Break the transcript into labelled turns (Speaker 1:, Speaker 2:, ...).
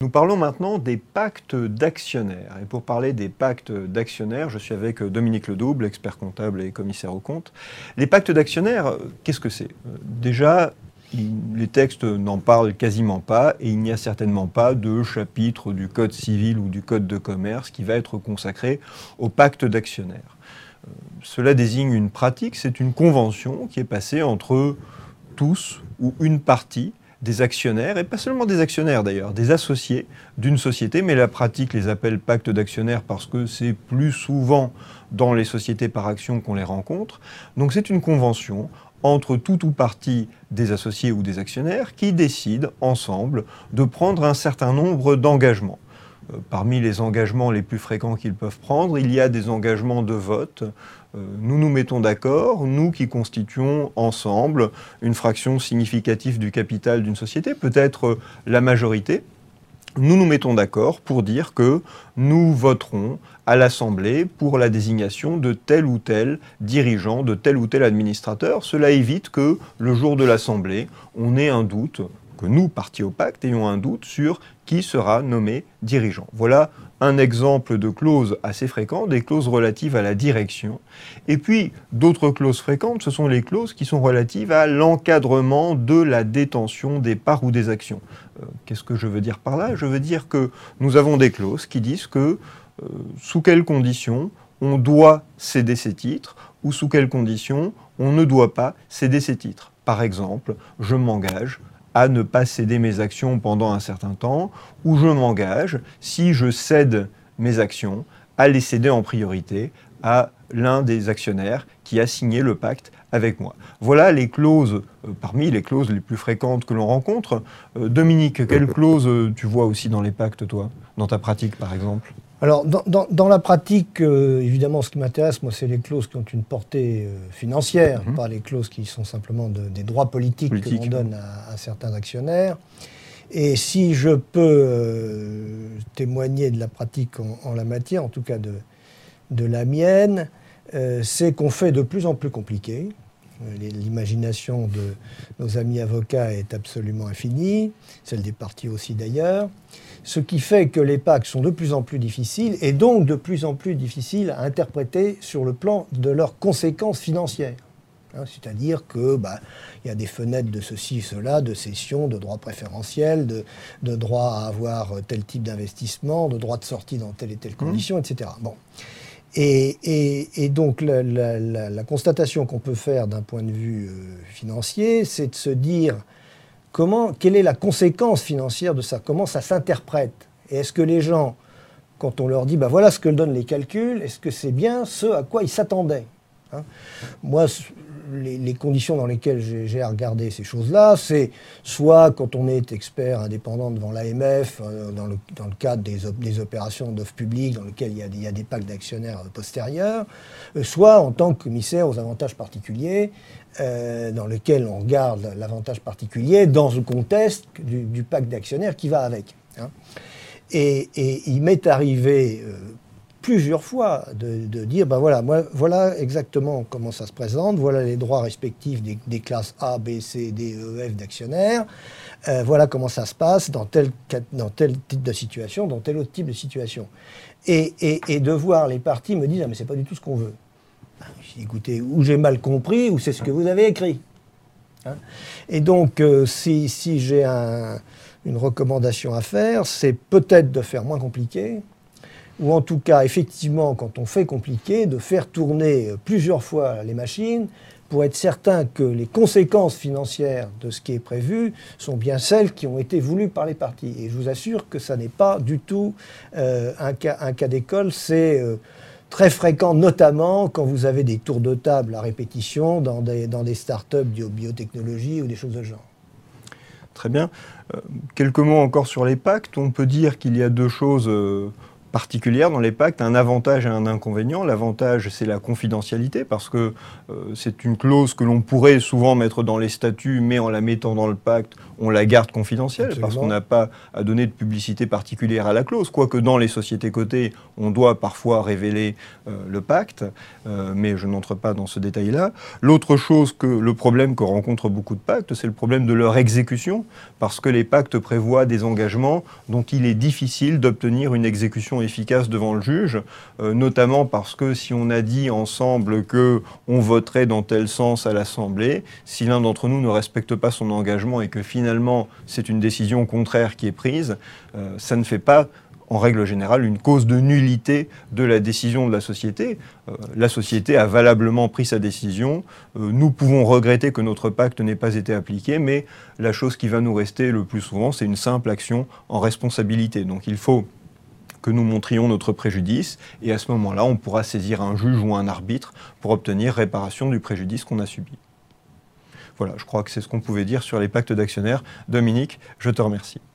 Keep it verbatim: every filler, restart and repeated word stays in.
Speaker 1: Nous parlons maintenant des pactes d'actionnaires. Et pour parler des pactes d'actionnaires, je suis avec Dominique Ledouble, expert comptable et commissaire aux comptes. Les pactes d'actionnaires, qu'est-ce que c'est? Déjà, les textes n'en parlent quasiment pas et il n'y a certainement pas de chapitre du Code civil ou du Code de commerce qui va être consacré au pacte d'actionnaires. Euh, cela désigne une pratique, c'est une convention qui est passée entre tous ou une partie des actionnaires, et pas seulement des actionnaires d'ailleurs, des associés d'une société, mais la pratique les appelle pactes d'actionnaires parce que c'est plus souvent dans les sociétés par action qu'on les rencontre. Donc c'est une convention entre tout ou partie des associés ou des actionnaires qui décident ensemble de prendre un certain nombre d'engagements. Euh, parmi les engagements les plus fréquents qu'ils peuvent prendre, il y a des engagements de vote. Euh, nous nous mettons d'accord, nous qui constituons ensemble une fraction significative du capital d'une société, peut-être euh, la majorité, nous nous mettons d'accord pour dire que nous voterons à l'Assemblée pour la désignation de tel ou tel dirigeant, de tel ou tel administrateur. Cela évite que le jour de l'Assemblée, on ait un doute, que nous, partis au pacte, ayons un doute sur qui sera nommé dirigeant. Voilà un exemple de clauses assez fréquentes, des clauses relatives à la direction. Et puis, d'autres clauses fréquentes, ce sont les clauses qui sont relatives à l'encadrement de la détention des parts ou des actions. Euh, qu'est-ce que je veux dire par là? Je veux dire que nous avons des clauses qui disent que euh, sous quelles conditions on doit céder ces titres ou sous quelles conditions on ne doit pas céder ces titres. Par exemple, je m'engage à ne pas céder mes actions pendant un certain temps, ou je m'engage, si je cède mes actions, à les céder en priorité à l'un des actionnaires qui a signé le pacte avec moi. Voilà les clauses, euh, parmi les clauses les plus fréquentes que l'on rencontre. Euh, Dominique, quelles clauses euh, tu vois aussi dans les pactes, toi, dans ta pratique par exemple?
Speaker 2: Alors, dans, dans, dans la pratique, euh, évidemment, ce qui m'intéresse, moi, c'est les clauses qui ont une portée euh, financière, mmh. pas les clauses qui sont simplement de, des droits politiques Politique. que l'on donne à, à certains actionnaires. Et si je peux euh, témoigner de la pratique en, en la matière, en tout cas de, de la mienne, euh, c'est qu'on fait de plus en plus compliqué. L'imagination de nos amis avocats est absolument infinie, celle des parties aussi d'ailleurs, ce qui fait que les pactes sont de plus en plus difficiles et donc de plus en plus difficiles à interpréter sur le plan de leurs conséquences financières. Hein, c'est-à-dire que bah, y a des fenêtres de ceci, cela, de cession, de droits préférentiels, de, de droit à avoir tel type d'investissement, de droit de sortie dans telle et telle condition, mmh. et cetera. Bon. Et, et, et donc la, la, la, la constatation qu'on peut faire d'un point de vue euh, financier, c'est de se dire comment, quelle est la conséquence financière de ça, comment ça s'interprète. Et est-ce que les gens, quand on leur dit bah, voilà ce que donnent les calculs, est-ce que c'est bien ce à quoi ils s'attendaient, hein? Moi, les, les conditions dans lesquelles j'ai, j'ai à regarder ces choses-là, c'est soit quand on est expert indépendant devant l'A M F, euh, dans, le, dans le cadre des, op- des opérations d'offre publique, dans lesquelles il y a des, il y a des pactes d'actionnaires euh, postérieurs, euh, soit en tant que commissaire aux avantages particuliers, euh, dans lequel on regarde l'avantage particulier dans le contexte du, du pacte d'actionnaires qui va avec. Hein. Et, et il m'est arrivé euh, plusieurs fois de, de dire, ben voilà, moi, voilà exactement comment ça se présente, voilà les droits respectifs des, des classes A, B, C, D, E, F d'actionnaires, euh, voilà comment ça se passe dans tel, dans tel type de situation, dans tel autre type de situation. Et, et, et de voir les parties me dire, ah, mais c'est pas du tout ce qu'on veut. Ben, j'ai dit, écoutez, ou j'ai mal compris, ou c'est ce que vous avez écrit. Hein, et donc, euh, si, si j'ai un, une recommandation à faire, c'est peut-être de faire moins compliqué, ou en tout cas, effectivement, quand on fait compliqué, de faire tourner plusieurs fois les machines pour être certain que les conséquences financières de ce qui est prévu sont bien celles qui ont été voulues par les parties. Et je vous assure que ça n'est pas du tout euh, un cas, un cas d'école, c'est euh, très fréquent, notamment quand vous avez des tours de table à répétition dans des, dans des startups de biotechnologie ou des choses de ce genre.
Speaker 1: Très bien. Euh, quelques mots encore sur les pactes. On peut dire qu'il y a deux choses... Euh particulière dans les pactes, un avantage et un inconvénient. L'avantage, c'est la confidentialité, parce que euh, c'est une clause que l'on pourrait souvent mettre dans les statuts, mais en la mettant dans le pacte, on la garde confidentielle. Absolument. Parce qu'on n'a pas à donner de publicité particulière à la clause, quoique dans les sociétés cotées, on doit parfois révéler euh, le pacte, euh, mais je n'entre pas dans ce détail-là. L'autre chose, que le problème que rencontrent beaucoup de pactes, c'est le problème de leur exécution, parce que les pactes prévoient des engagements dont il est difficile d'obtenir une exécution efficace devant le juge, euh, notamment parce que si on a dit ensemble qu'on voterait dans tel sens à l'Assemblée, si l'un d'entre nous ne respecte pas son engagement et que finalement c'est une décision contraire qui est prise, euh, ça ne fait pas en règle générale, une cause de nullité de la décision de la société. Euh, la société a valablement pris sa décision. Euh, nous pouvons regretter que notre pacte n'ait pas été appliqué, mais la chose qui va nous rester le plus souvent, c'est une simple action en responsabilité. Donc il faut que nous montrions notre préjudice, et à ce moment-là, on pourra saisir un juge ou un arbitre pour obtenir réparation du préjudice qu'on a subi. Voilà, je crois que c'est ce qu'on pouvait dire sur les pactes d'actionnaires. Dominique, je te remercie.